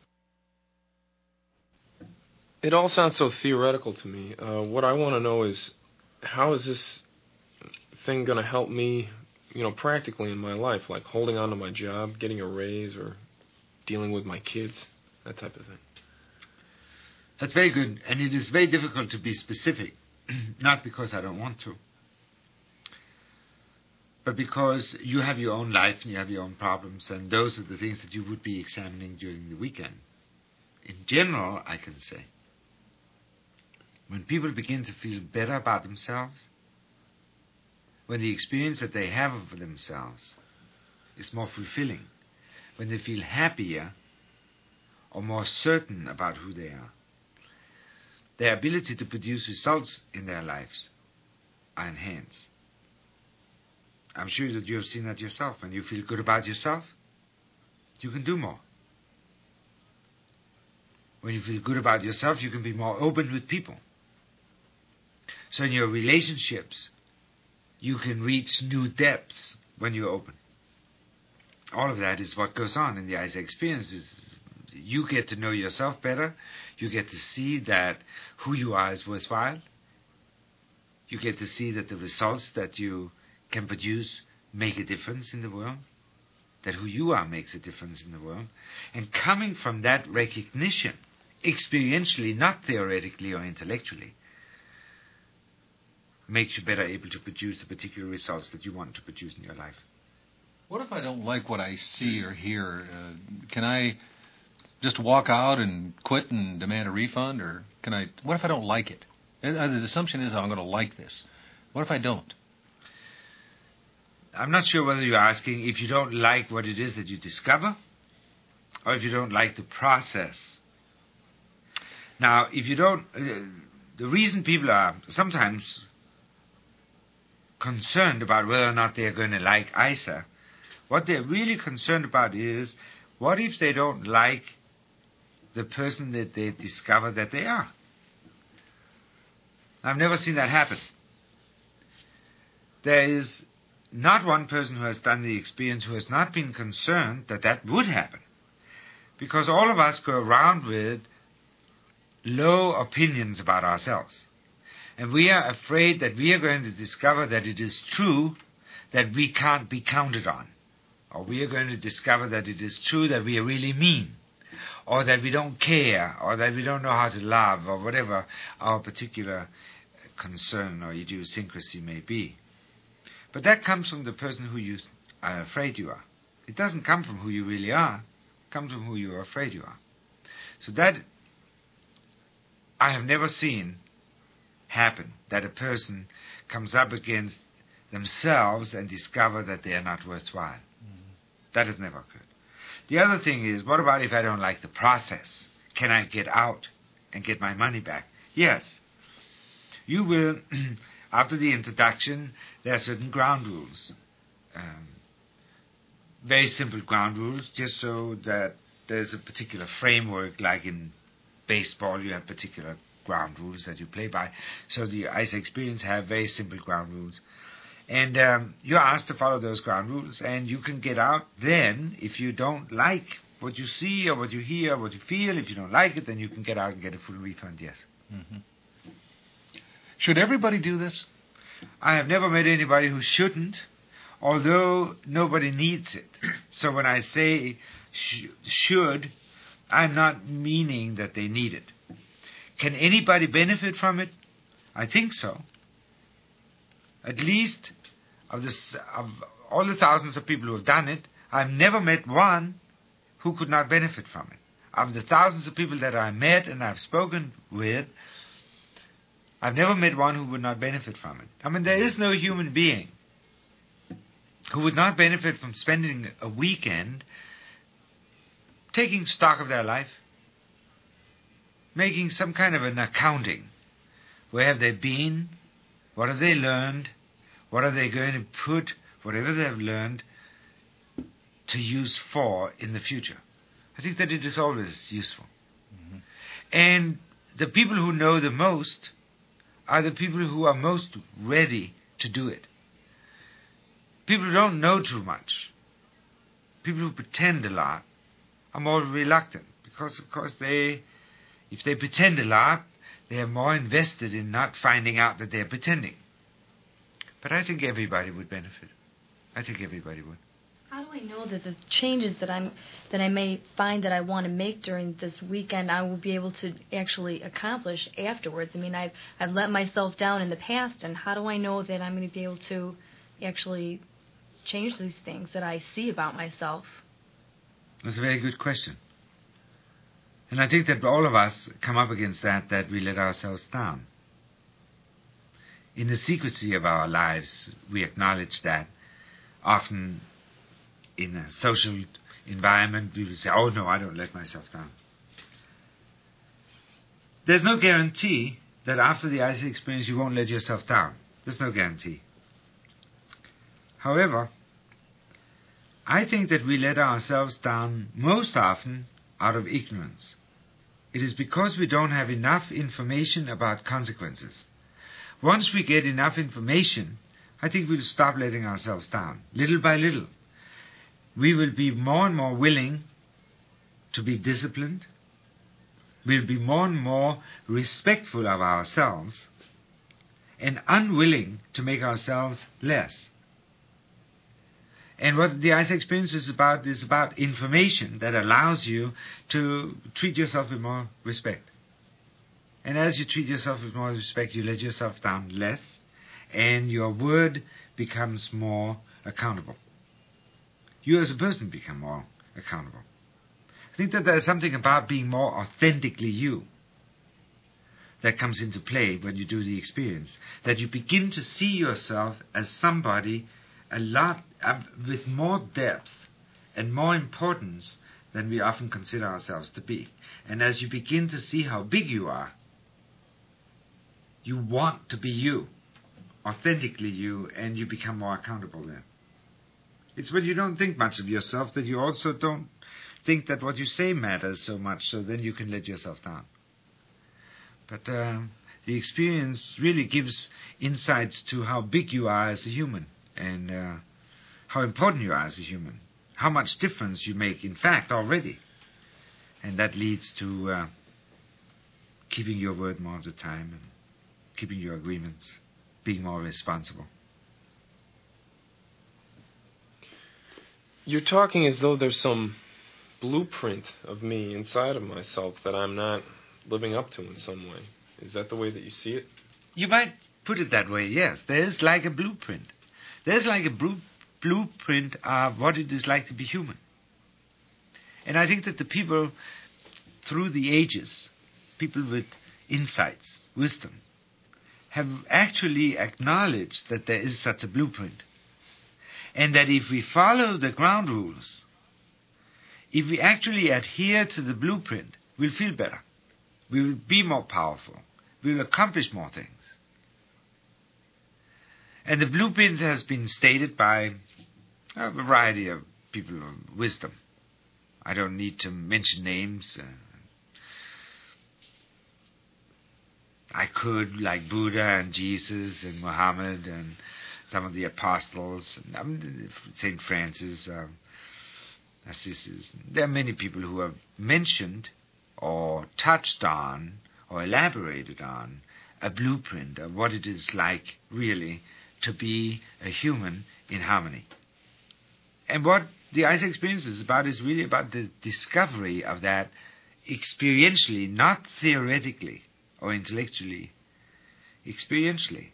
It all sounds so theoretical to me. What I want to know is, how is this thing going to help me, practically in my life, like holding on to my job, getting a raise, or dealing with my kids, that type of thing? That's very good, and it is very difficult to be specific, not because I don't want to, but because you have your own life and you have your own problems, and those are the things that you would be examining during the weekend. In general, I can say, when people begin to feel better about themselves, when the experience that they have of themselves is more fulfilling, when they feel happier or more certain about who they are, their ability to produce results in their lives are enhanced. I'm sure that you have seen that yourself. When you feel good about yourself, you can do more. When you feel good about yourself, you can be more open with people. So in your relationships, you can reach new depths when you're open. All of that is what goes on in the ISA experiences. You get to know yourself better. You get to see that who you are is worthwhile. You get to see that the results that you can produce make a difference in the world. That who you are makes a difference in the world. And coming from that recognition, experientially, not theoretically or intellectually, makes you better able to produce the particular results that you want to produce in your life. What if I don't like what I see or hear? Can I just walk out and quit and demand a refund? Or what if I don't like it? The assumption is I'm going to like this. What if I don't? I'm not sure whether you're asking if you don't like what it is that you discover, or if you don't like the process. Now, if you don't, the reason people are sometimes concerned about whether or not they're going to like ISA, what they're really concerned about is, what if they don't like the person that they discover that they are? I've never seen that happen. There is not one person who has done the experience who has not been concerned that that would happen. Because all of us go around with low opinions about ourselves. And we are afraid that we are going to discover that it is true that we can't be counted on. Or we are going to discover that it is true that we are really mean. Or that we don't care. Or that we don't know how to love. Or whatever our particular concern or idiosyncrasy may be. But that comes from the person who you are afraid you are. It doesn't come from who you really are. It comes from who you are afraid you are. So that I have never seen happen, that a person comes up against themselves and discover that they are not worthwhile. That has never occurred. The other thing is, what about if I don't like the process? Can I get out and get my money back? Yes. You will, after the introduction, there are certain ground rules. Very simple ground rules, just so that there's a particular framework, like in baseball you have particular ground rules that you play by. So the ISA experience have very simple ground rules. And you're asked to follow those ground rules, and you can get out then if you don't like what you see or what you hear or what you feel. If you don't like it, then you can get out and get a full refund, yes. Mm-hmm. Should everybody do this? I have never met anybody who shouldn't, although nobody needs it. So when I say should, I'm not meaning that they need it. Can anybody benefit from it? I think so. At least of all the thousands of people who have done it, I've never met one who could not benefit from it. Of the thousands of people that I met and I've spoken with, I've never met one who would not benefit from it. I mean, there is no human being who would not benefit from spending a weekend taking stock of their life, making some kind of an accounting. Where have they been? What have they learned? What are they going to put whatever they have learned to use for in the future? I think that it is always useful. Mm-hmm. And the people who know the most are the people who are most ready to do it. People who don't know too much, people who pretend a lot, are more reluctant because, of course, if they pretend a lot, they are more invested in not finding out that they're pretending. But I think everybody would benefit. I think everybody would. How do I know that the changes that I may find that I want to make during this weekend, I will be able to actually accomplish afterwards? I mean, I've let myself down in the past, and how do I know that I'm going to be able to actually change these things that I see about myself? That's a very good question. And I think that all of us come up against that we let ourselves down. In the secrecy of our lives, we acknowledge that. Often in a social environment, we will say, oh no, I don't let myself down. There's no guarantee that after the IC experience you won't let yourself down. There's no guarantee. However, I think that we let ourselves down most often out of ignorance. It is because we don't have enough information about consequences. Once we get enough information, I think we'll stop letting ourselves down, little by little. We will be more and more willing to be disciplined. We'll be more and more respectful of ourselves and unwilling to make ourselves less. And what the ISA experience is about information that allows you to treat yourself with more respect. And as you treat yourself with more respect, you let yourself down less, and your word becomes more accountable. You as a person become more accountable. I think that there's something about being more authentically you that comes into play when you do the experience, that you begin to see yourself as somebody a lot with more depth and more importance than we often consider ourselves to be. And as you begin to see how big you are, you want to be you, authentically you, and you become more accountable then. It's when you don't think much of yourself that you also don't think that what you say matters so much, so then you can let yourself down. But the experience really gives insights to how big you are as a human, and how important you are as a human, how much difference you make, in fact, already. And that leads to keeping your word more of the time, and keeping your agreements, being more responsible. You're talking as though there's some blueprint of me inside of myself that I'm not living up to in some way. Is that the way that you see it? You might put it that way, yes. There's like a blueprint. There's like a blueprint of what it is like to be human. And I think that the people through the ages, people with insights, wisdom, have actually acknowledged that there is such a blueprint. And that if we follow the ground rules, if we actually adhere to the blueprint, we'll feel better. We will be more powerful. We will accomplish more things. And the blueprint has been stated by a variety of people of wisdom. I don't need to mention names. I could, like Buddha and Jesus and Muhammad and some of the apostles, St. Francis, Assisi. There are many people who have mentioned or touched on or elaborated on a blueprint of what it is like, really, to be a human in harmony. And what the Isaac experience is about is really about the discovery of that experientially, not theoretically or intellectually, experientially,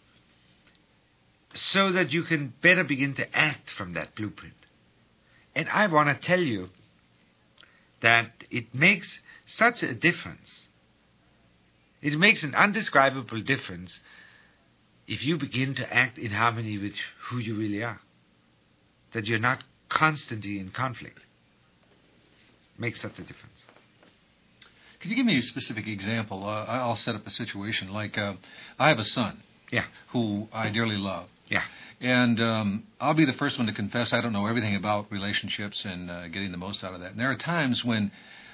so that you can better begin to act from that blueprint. And I want to tell you that it makes such a difference. It makes an undescribable difference if you begin to act in harmony with who you really are. That you're not constantly in conflict. It makes such a difference. Could you give me a specific example? I'll set up a situation like I have a son, who I dearly love. Yeah. And I'll be the first one to confess I don't know everything about relationships and getting the most out of that. And there are times when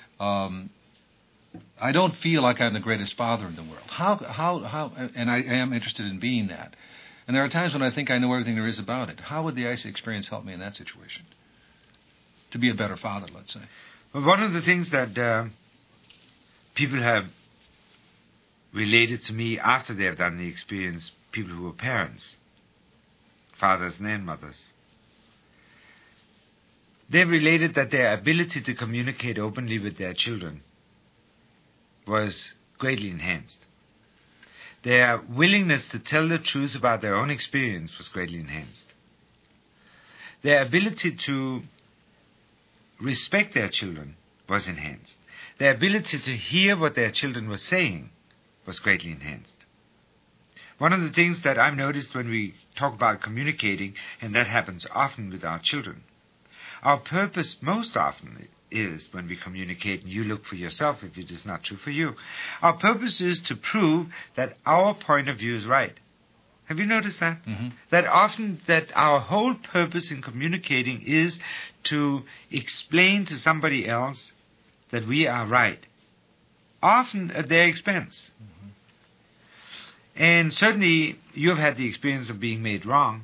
I don't feel like I'm the greatest father in the world. How? And I am interested in being that. And there are times when I think I know everything there is about it. How would the ISA experience help me in that situation? To be a better father, let's say. Well, one of the things that people have related to me after they have done the experience, people who are parents, fathers and mothers, they've related that their ability to communicate openly with their children was greatly enhanced. Their willingness to tell the truth about their own experience was greatly enhanced. Their ability to respect their children was enhanced. Their ability to hear what their children were saying was greatly enhanced. One of the things that I've noticed when we talk about communicating, and that happens often with our children, our purpose most often is when we communicate, and you look for yourself if it is not true for you. Our purpose is to prove that our point of view is right. Have you noticed that? Mm-hmm. That often that our whole purpose in communicating is to explain to somebody else that we are right, often at their expense. Mm-hmm. And certainly you have had the experience of being made wrong.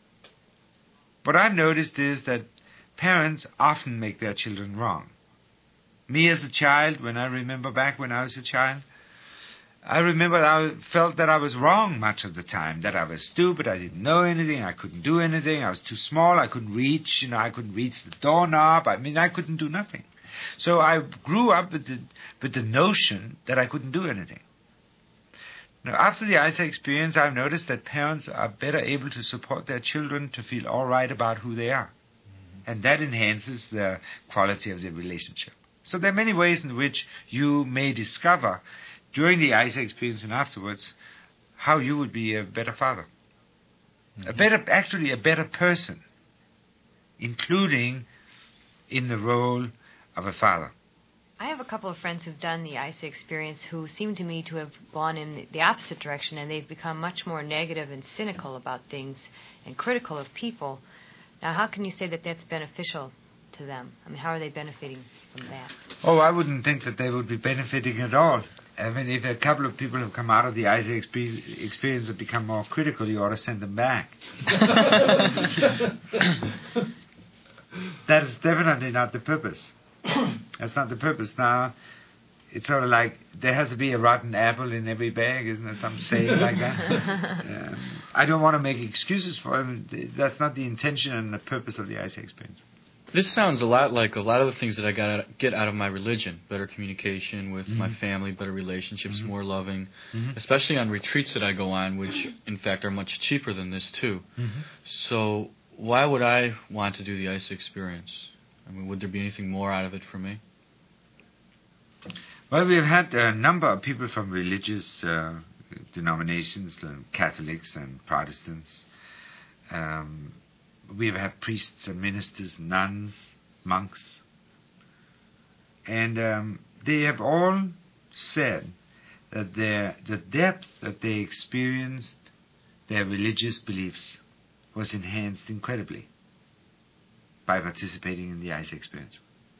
What I've noticed is that parents often make their children wrong. Me as a child, when I remember back when I was a child, I remember I felt that I was wrong much of the time, that I was stupid, I didn't know anything, I couldn't do anything, I was too small, I couldn't reach, I couldn't reach the doorknob, I couldn't do nothing. So I grew up with the notion that I couldn't do anything. Now, after the ISA experience, I've noticed that parents are better able to support their children to feel all right about who they are. And that enhances the quality of the relationship. So there are many ways in which you may discover during the ISA experience and afterwards how you would be a better father. Mm-hmm. A better person, including in the role of a father. I have a couple of friends who've done the ISA experience who seem to me to have gone in the opposite direction, and they've become much more negative and cynical about things and critical of people. Now, how can you say that that's beneficial to them? I mean, how are they benefiting from that? Oh, I wouldn't think that they would be benefiting at all. I mean, if a couple of people have come out of the ISA experience and become more critical, you ought to send them back. That is definitely not the purpose. That's not the purpose. Now, it's sort of like there has to be a rotten apple in every bag, isn't there? Some saying like that. I don't want to make excuses for them. That's not the intention and the purpose of the ISA experience. This sounds a lot like a lot of the things that I get out of my religion. Better communication with my family, better relationships, more loving, especially on retreats that I go on, which, in fact, are much cheaper than this, too. So why would I want to do the ISA experience? I mean, would there be anything more out of it for me? Well, we've had a number of people from religious denominations, Catholics and Protestants. We've had priests and ministers, nuns, monks. And they have all said that the depth that they experienced their religious beliefs was enhanced incredibly by participating in the ISA experience.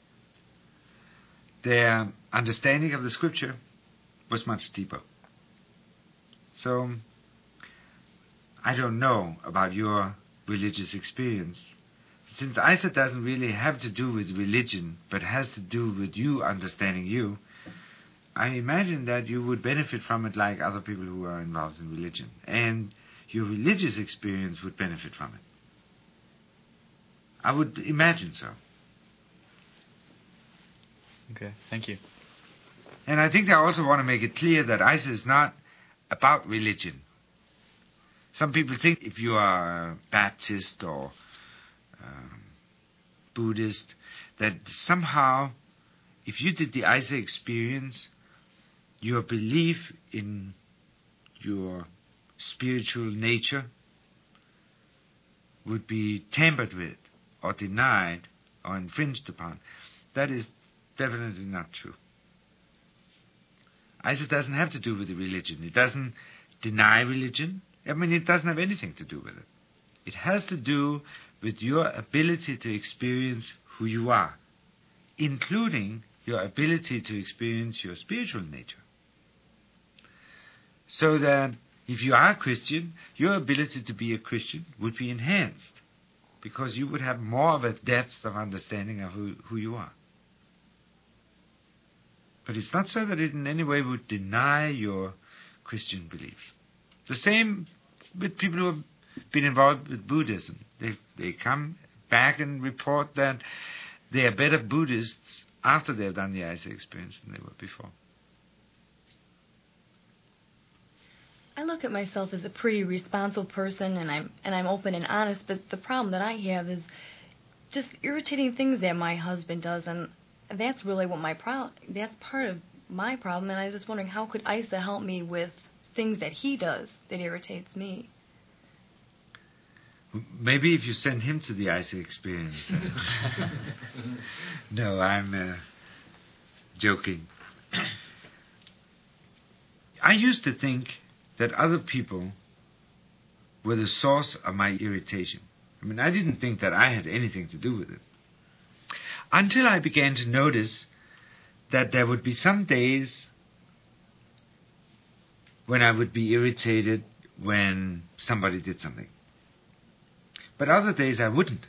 Their understanding of the scripture was much deeper. So, I don't know about your religious experience. Since ISA doesn't really have to do with religion, but has to do with you understanding you, I imagine that you would benefit from it like other people who are involved in religion. And your religious experience would benefit from it. I would imagine so. Okay, thank you. And I think I also want to make it clear that ISA is not about religion. Some people think if you are Baptist or Buddhist, that somehow, if you did the ISA experience, your belief in your spiritual nature would be tampered with or denied or infringed upon. That is definitely not true. ISA doesn't have to do with the religion. It doesn't deny religion. I mean, it doesn't have anything to do with it. It has to do with your ability to experience who you are, including your ability to experience your spiritual nature. So that if you are a Christian, your ability to be a Christian would be enhanced, because you would have more of a depth of understanding of who you are. But it's not so that it in any way would deny your Christian beliefs. The same with people who have been involved with Buddhism. They come back and report that they are better Buddhists after they've done the ISA experience than they were before. I look at myself as a pretty responsible person, and I'm open and honest. But the problem that I have is just irritating things that my husband does, and that's really what that's part of my problem. And I was just wondering, how could ISA help me with things that he does that irritates me? Maybe if you send him to the ISA experience. No, I'm joking. I used to think that other people were the source of my irritation. I mean, I didn't think that I had anything to do with it. Until I began to notice that there would be some days when I would be irritated when somebody did something. But other days I wouldn't.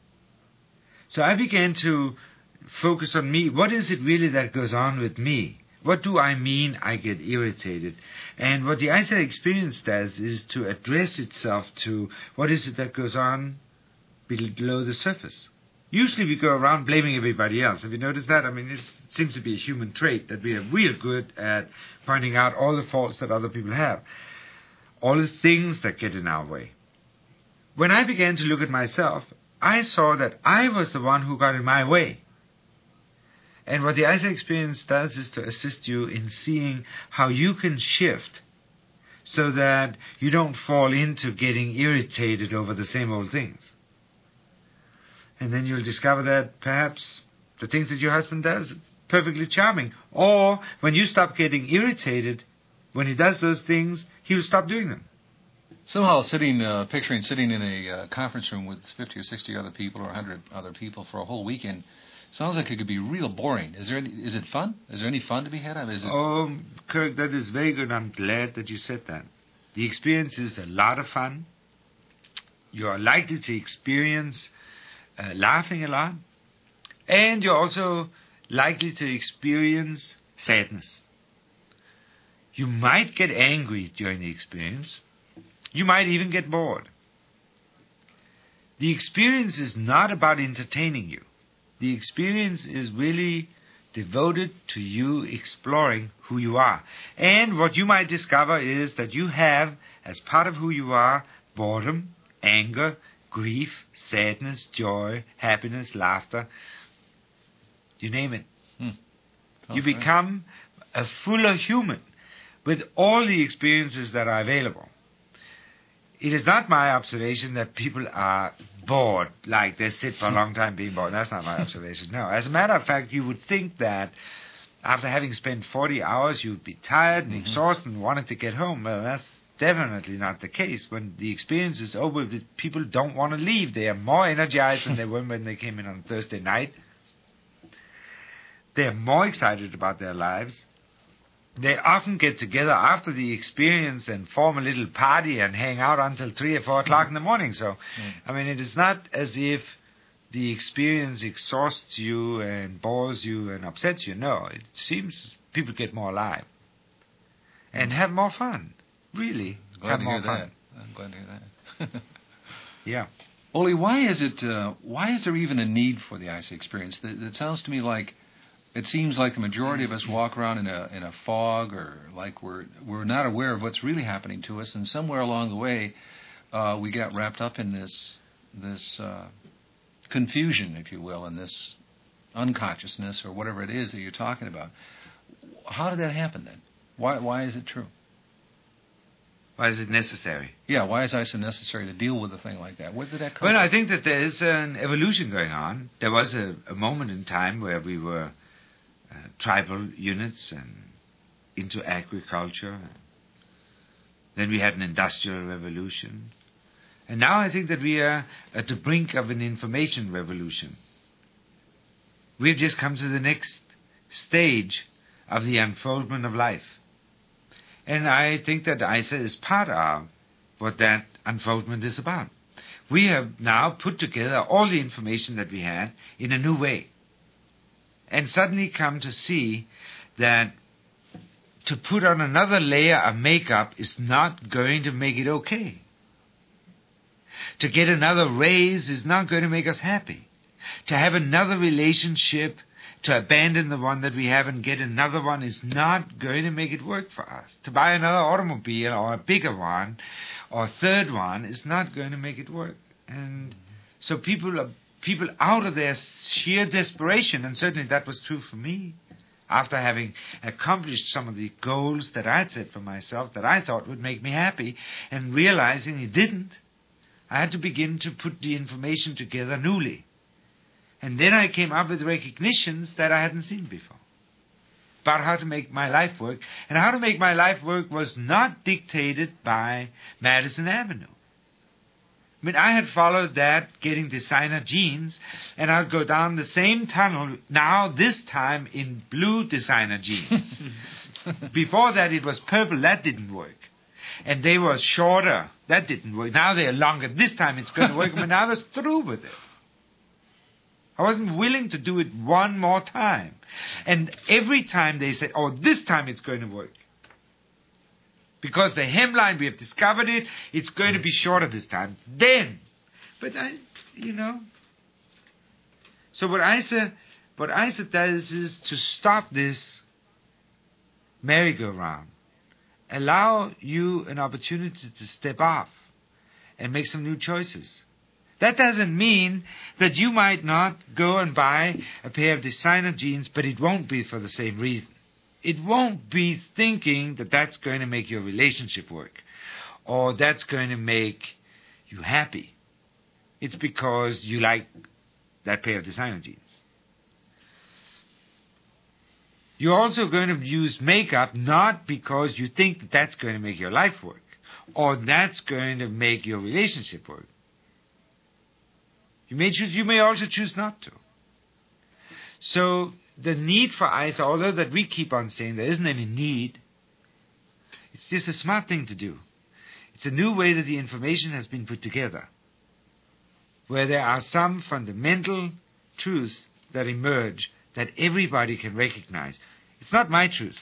So I began to focus on me. What is it really that goes on with me? What do I mean I get irritated? And what the ISA experience does is to address itself to what is it that goes on below the surface. Usually we go around blaming everybody else. Have you noticed that? I mean, it seems to be a human trait that we are real good at pointing out all the faults that other people have, all the things that get in our way. When I began to look at myself, I saw that I was the one who got in my way. And what the ISA experience does is to assist you in seeing how you can shift so that you don't fall into getting irritated over the same old things. And then you'll discover that perhaps the things that your husband does are perfectly charming. Or when you stop getting irritated, when he does those things, he will stop doing them. Somehow picturing sitting in a conference room with 50 or 60 other people or 100 other people for a whole weekend sounds like it could be real boring. Is it fun? Is there any fun to be had? Oh, Kirk, that is very good. I'm glad that you said that. The experience is a lot of fun. You are likely to experience laughing a lot. And you're also likely to experience sadness. You might get angry during the experience. You might even get bored. The experience is not about entertaining you. The experience is really devoted to you exploring who you are. And what you might discover is that you have, as part of who you are, boredom, anger, grief, sadness, joy, happiness, laughter. You name it. You become a fuller human with all the experiences that are available. It is not my observation that people are bored, like they sit for a long time being bored. That's not my observation. No. As a matter of fact, you would think that after having spent 40 hours, you'd be tired and exhausted and wanted to get home. Well, that's definitely not the case. When the experience is over, people don't want to leave. They are more energized than they were when they came in on Thursday night. They are more excited about their lives. They often get together after the experience and form a little party and hang out until 3 or 4 o'clock in the morning. So, I mean, it is not as if the experience exhausts you and bores you and upsets you. No, it seems people get more alive and have more fun. Really, Glad have to more hear fun. that. I'm glad to hear that. Yeah. Ole, why is there even a need for the ISA experience? It sounds to me like it seems like the majority of us walk around in a fog, or like we're not aware of what's really happening to us, and somewhere along the way we got wrapped up in this confusion, if you will, and this unconsciousness or whatever it is that you're talking about. How did that happen then? Why is it true? Why is it necessary? Yeah, why is ISA necessary to deal with a thing like that? Where did that come Well, from? I think that there is an evolution going on. There was a moment in time where we were tribal units and into agriculture. Then we had an industrial revolution. And now I think that we are at the brink of an information revolution. We've just come to the next stage of the unfoldment of life. And I think that ISA is part of what that unfoldment is about. We have now put together all the information that we had in a new way. And suddenly come to see that to put on another layer of makeup is not going to make it okay. To get another raise is not going to make us happy. To have another relationship, to abandon the one that we have and get another one is not going to make it work for us. To buy another automobile or a bigger one or a third one is not going to make it work. And so people out of their sheer desperation, and certainly that was true for me, after having accomplished some of the goals that I had set for myself that I thought would make me happy, and realizing it didn't, I had to begin to put the information together newly. And then I came up with recognitions that I hadn't seen before about how to make my life work. And how to make my life work was not dictated by Madison Avenue. I mean, I had followed that, getting designer jeans, and I'd go down the same tunnel, now this time in blue designer jeans. Before that it was purple, that didn't work. And they were shorter, that didn't work. Now they're longer, this time it's going to work, but I was through with it. I wasn't willing to do it one more time. And every time they said, oh, this time it's going to work. Because the hemline, we have discovered it, it's going to be shorter this time. Then. But So what ISA does is to stop this merry-go-round. Allow you an opportunity to step off and make some new choices. That doesn't mean that you might not go and buy a pair of designer jeans, but it won't be for the same reason. It won't be thinking that that's going to make your relationship work, or that's going to make you happy. It's because you like that pair of designer jeans. You're also going to use makeup not because you think that that's going to make your life work, or that's going to make your relationship work. You may also choose not to. So the need for ISA, although that we keep on saying there isn't any need, it's just a smart thing to do. It's a new way that the information has been put together, where there are some fundamental truths that emerge that everybody can recognize. It's not my truth.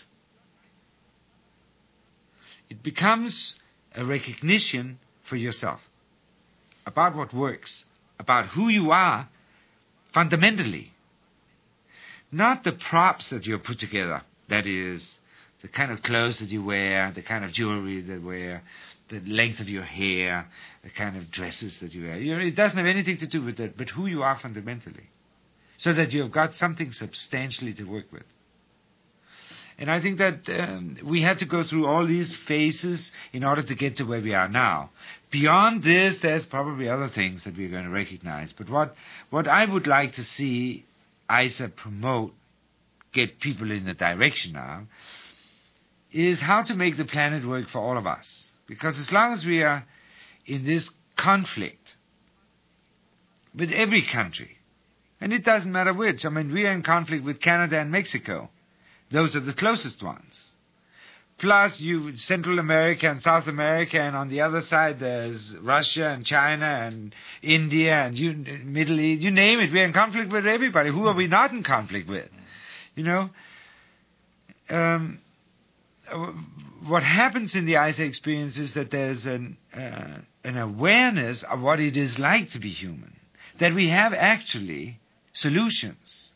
It becomes a recognition for yourself about what works, about who you are fundamentally. Not the props that you put together, that is, the kind of clothes that you wear, the kind of jewelry that you wear, the length of your hair, the kind of dresses that you wear. It doesn't have anything to do with that, but who you are fundamentally, so that you've got something substantially to work with. And I think that we had to go through all these phases in order to get to where we are now. Beyond this, there's probably other things that we're going to recognize. But what I would like to see ISA promote, get people in the direction of, is how to make the planet work for all of us. Because as long as we are in this conflict with every country, and it doesn't matter which, I mean, we are in conflict with Canada and Mexico. Those are the closest ones. plus Central America and South America, and on the other side there's Russia and China and India and Middle East, you name it. We're in conflict with everybody. Who are we not in conflict with? What happens in the ISA experience is that there's an awareness of what it is like to be human, that we have actually solutions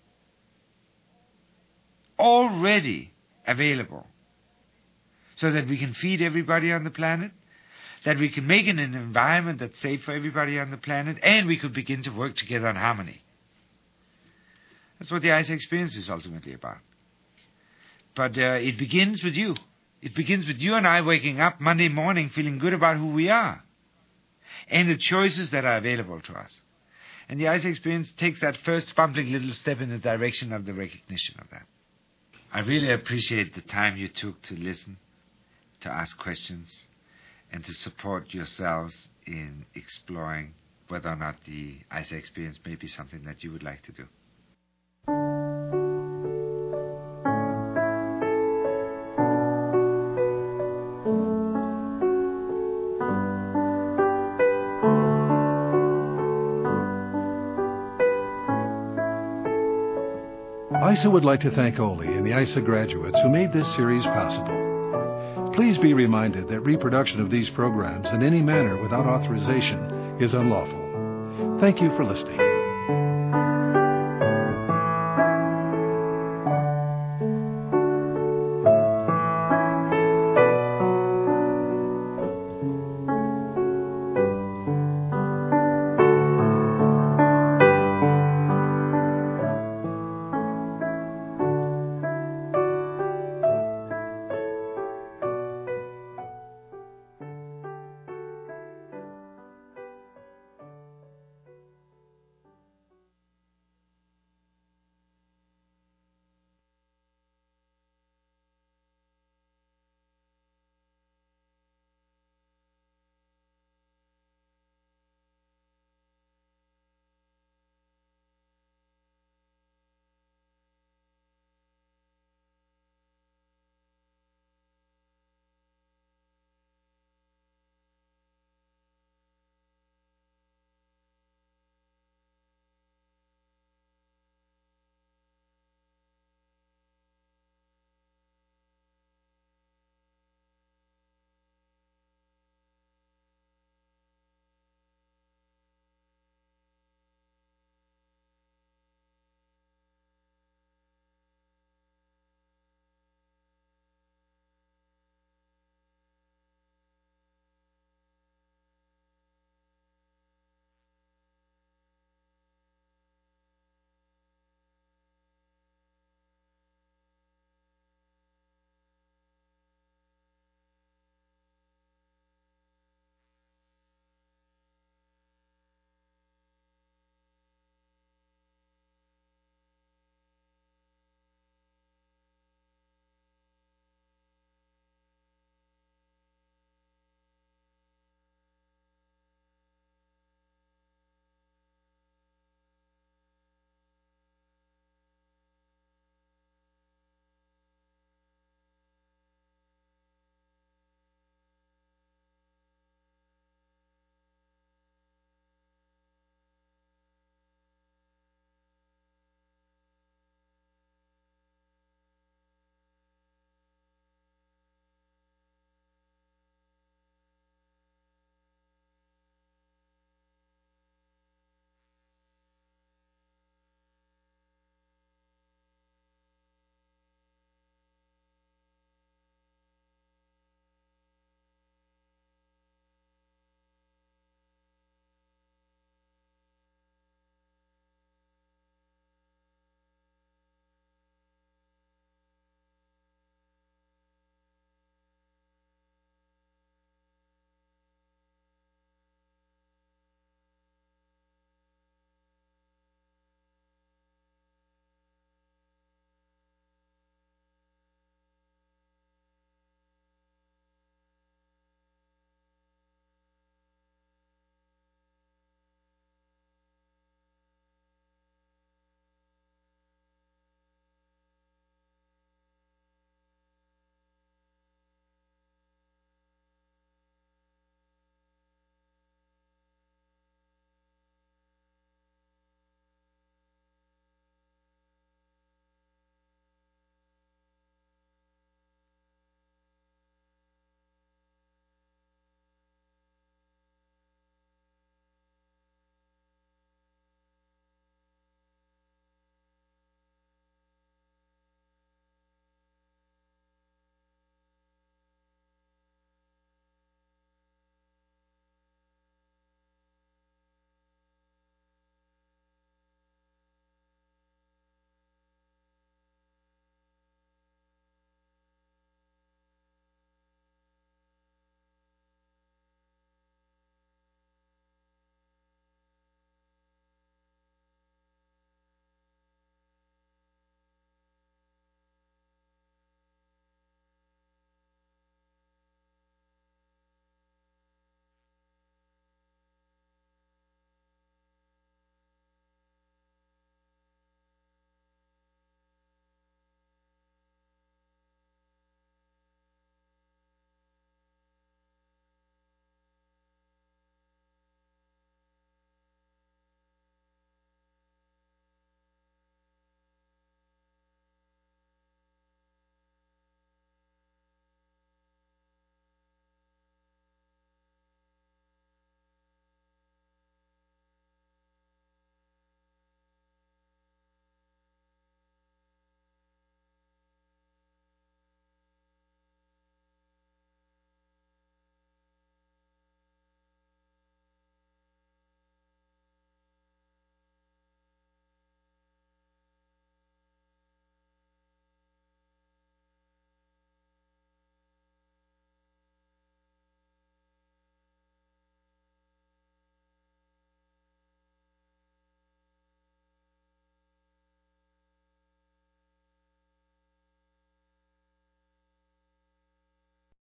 already available, so that we can feed everybody on the planet, that we can make an environment that's safe for everybody on the planet, and we could begin to work together in harmony. That's what the ISA experience is ultimately about. But it begins with you. It begins with you and I waking up Monday morning feeling good about who we are and the choices that are available to us. And the ISA experience takes that first fumbling little step in the direction of the recognition of that. I really appreciate the time you took to listen, to ask questions, and to support yourselves in exploring whether or not the ISA experience may be something that you would like to do. ISA would like to thank Ole and the ISA graduates who made this series possible. Please be reminded that reproduction of these programs in any manner without authorization is unlawful. Thank you for listening.